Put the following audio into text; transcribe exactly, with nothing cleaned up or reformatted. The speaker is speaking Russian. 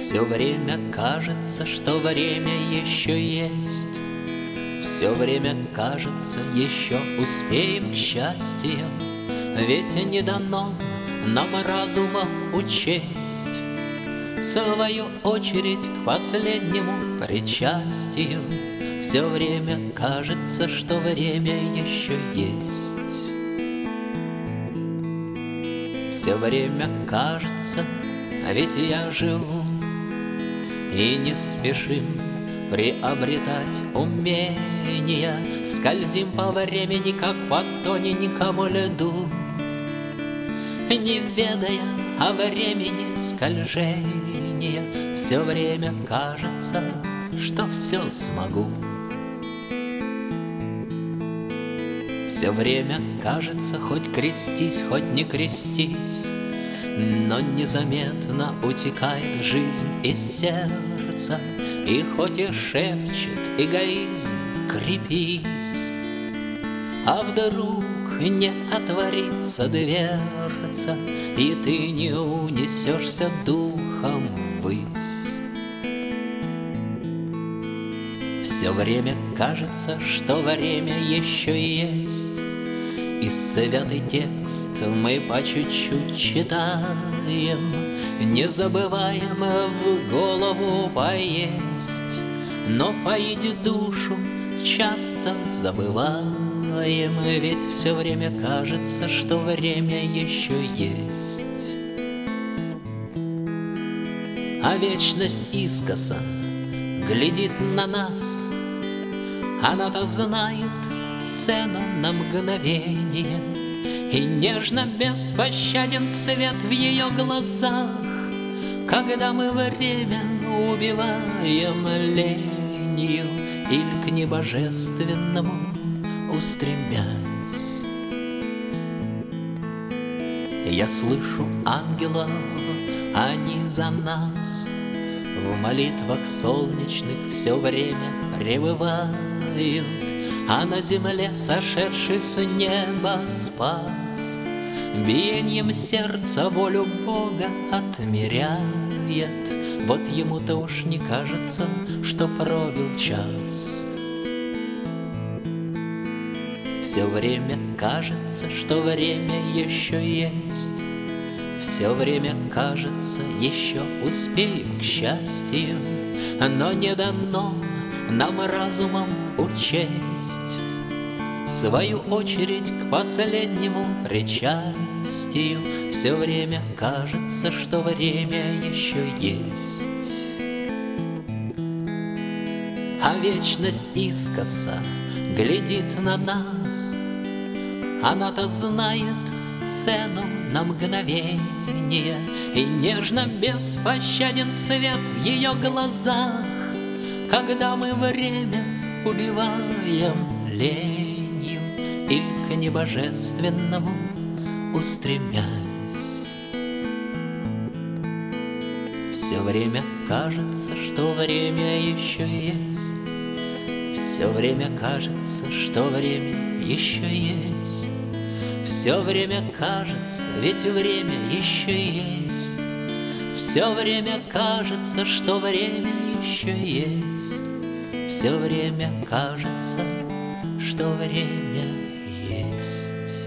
Все время кажется, что время еще есть. Все время кажется, еще успеем к счастью. Ведь не дано нам разумом учесть свою очередь к последнему причастию. Все время кажется, что время еще есть. Все время кажется, ведь я живу, и не спешим приобретать умения. Скользим по времени, как по тоненькому льду, не ведая о времени скольжения. Все время кажется, что все смогу. Все время кажется, хоть крестись, хоть не крестись, но незаметно утекает жизнь из сердца. И хоть и шепчет эгоизм «крепись», а вдруг не отворится дверца, и ты не унесешься духом ввысь. Все время кажется, что время еще есть, и святый текст мы по чуть-чуть читаем, не забываем в голову поесть, но поить душу часто забываем. Ведь все время кажется, что время еще есть. А вечность искоса глядит на нас, она-то знает цену на мгновение, и нежно беспощаден свет в ее глазах, когда мы время убиваем ленью или к небожественному устремясь. Я слышу ангелов, они за нас в молитвах солнечных все время пребывают, а на земле сошедший с неба спас биением сердца волю Бога отмеряет. Вот ему-то уж не кажется, что пробил час. Все время кажется, что время еще есть. Все время кажется, еще успеем к счастью, но не дано нам разумом учесть свою очередь к последнему причастию. Все время кажется, что время еще есть. А вечность искоса глядит на нас, она-то знает цену на мгновение, и нежно беспощаден свет в ее глазах, когда мы время убиваем ленью или к небожественному устремясь. Все время кажется, что время еще есть. Все время кажется, что время еще есть. Все время кажется, ведь время еще есть. Все время кажется, что время еще есть. Все время кажется, что время есть.